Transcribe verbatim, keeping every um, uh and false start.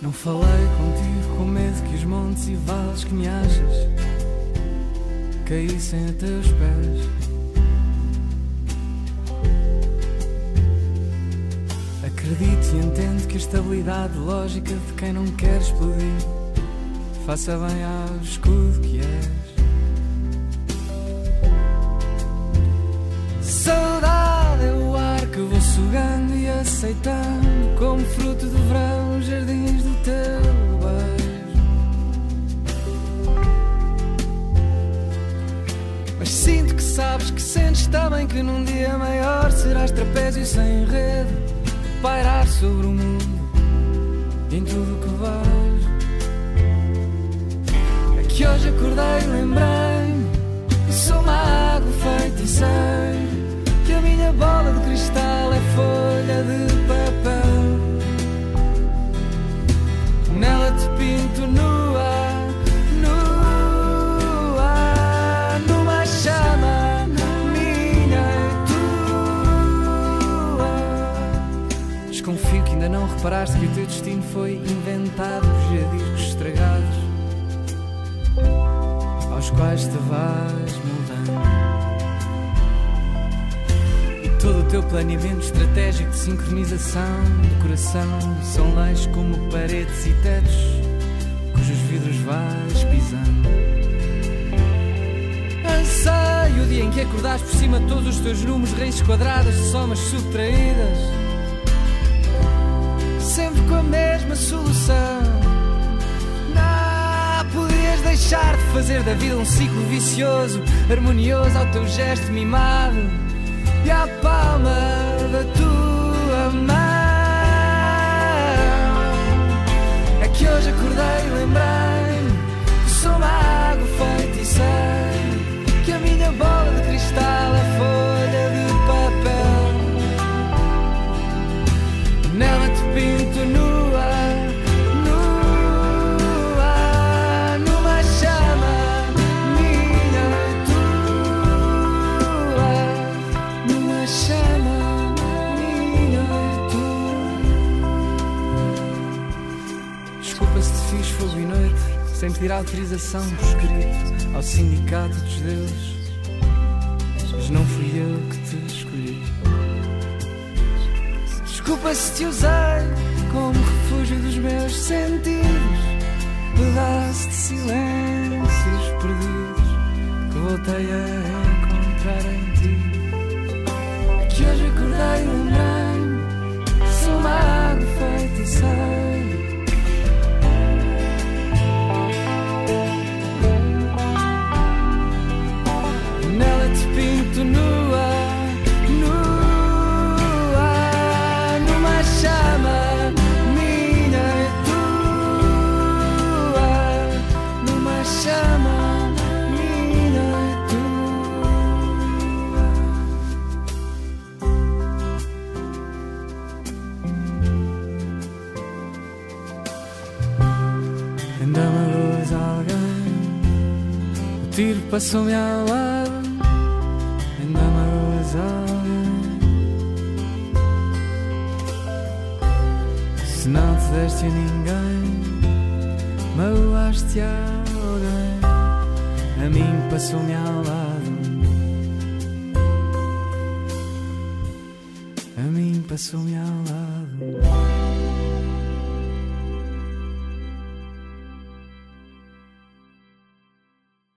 Não falei contigo com medo que os montes e vales que me achas caíssem a teus pés. Acredito e entendo que a estabilidade lógica de quem não quer explodir faça bem ao escudo que és. Saudade é o ar que vou sugando e aceitando como fruto do verão os jardins do teu beijo. Mas sinto que sabes que sentes também que num dia maior serás trapézio sem enredo, pairar sobre o mundo e em tudo o que vejo. É que hoje acordei e lembrei-me que sou uma água feiticeira, que a minha bola de cristal é folha de papel. Nela te pinto nua, nua, numa chama minha e tua. Desconfio que ainda não reparaste que o teu destino foi inventado por jadiscos estragados aos quais te vais moldando. Todo o teu planeamento estratégico de sincronização do coração são leis como paredes e tetos cujos vidros vais pisando. Anseio o dia em que acordares por cima de todos os teus números, raízes quadradas de somas subtraídas, sempre com a mesma solução. Não podias deixar de fazer da vida um ciclo vicioso, harmonioso ao teu gesto mimado e à palma da tua mão. É que hoje acordei e lembrei-me que sou uma água feiticeira, que a minha bola de cristal é folha de papel. Nela te pinto nua, nua, numa chama minha e tua, numa chama minha e tua. Desculpa se te fiz fogo e noite sem pedir autorização por escrito ao sindicato dos deuses, mas não fui eu que te escolhi. Desculpa se te usei como refúgio dos meus sentidos, pedaço de silêncios perdidos que voltei a encontrar em ti. É que hoje acordei e lembrei-me que sou uma água feiticeira, nela te pinto nua, nua, numa chama minha e tua, numa chama minha e tua. Ainda-me a luz alguém, o tiro passou-me ao lado. Ainda-me a luz alguém, se não te deste a ninguém, magoaste a alguém. A mim passou-me ao lado, a mim passou-me ao lado.